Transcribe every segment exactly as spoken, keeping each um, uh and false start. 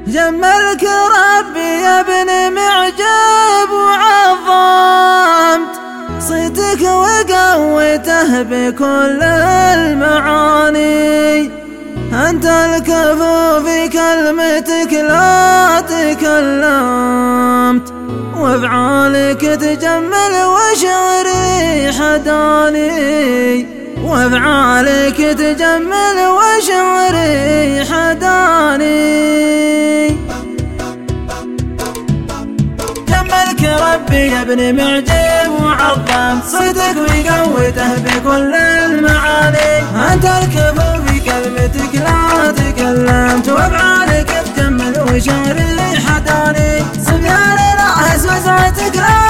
جملك ربي يا ابن معجب وعظمت صيتك وقويته بكل المعاني. أنت الكفو في كلمتك لا تكلمت وافعالك تجمل وشعري حداني. وافعالك تجمل وشعري حداني. جملك ربي يا ابن معجب وعظمت صيتك وقويته بكل المعاني. أنت الكفو في كلمتك لا تكلمت وافعالك تجمل وشعري حداني. صبيان العز وسعتك لا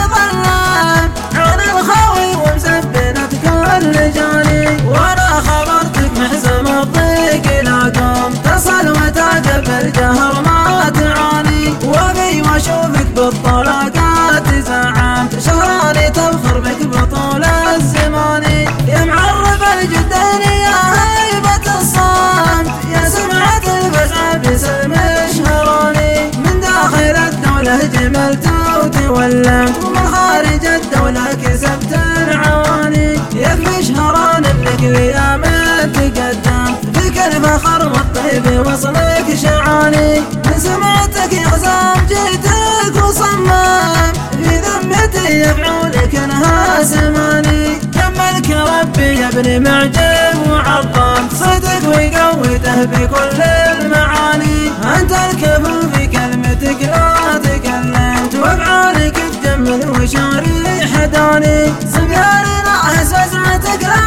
تظلم عن الخوي ومسبنة كل جاني. وانا خبرتك محزم الضيق لا قوم تصل وتعجب الجهر ما تعاني. وابي واشوفك بالطلاقات زعمت شهراني تفخر بك بطول الزمان. يا معرف الجدين يا هيبة الصمت يا سمعة الفزع باسم شهراني. من داخل الدولة جملت وتولمت ومن خارج الدولة كسبت العواني. يكفي شهران انك الايام تقدمت فيك الفخر والطيب وصلك شعاني. من سمعتك يا غزام جيتك وصمم في ذمتي يفعولك انها سماني. جملك ربي يا ابن معجب وعظمت صيتك وقويته بكل المعاني. انت الكفو في كلمتك لا تكلمت وافعالك تجمل وشعري حداني. صبيان العز وسعتك لا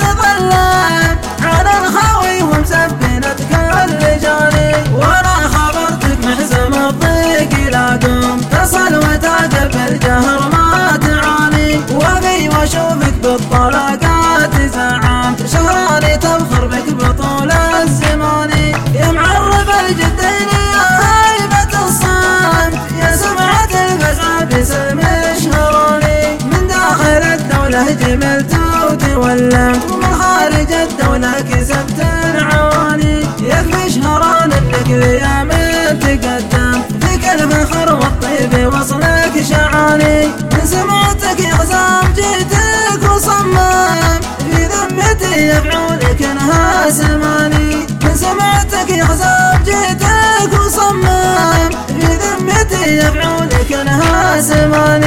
تظلم على الخوي ومسبنة كل جاني. وانا خبرتك محزم الضيق لا قوم تصل وتعجب الجهر ما تعاني. وابي واشوفك بالطلاقات زعمت شهراني تفخر بك بطول الزمان. يا معرف الجدين يا هيبة الصمت يا سمعة الفزع باسم شهراني. من داخل الدولة جملت وتولمت ومن خارج الدولة كسبت العواني. يكفي شهران انك الايام تقدمت فيك الفخر والطيب وصلك شعاني. من سمعتك يا غزام جيتك وصمم في ذمتي يفعولك انها سماني. من سمعتك يا غزام جيتك وصمم في ذمتي يفعولك انها سماني.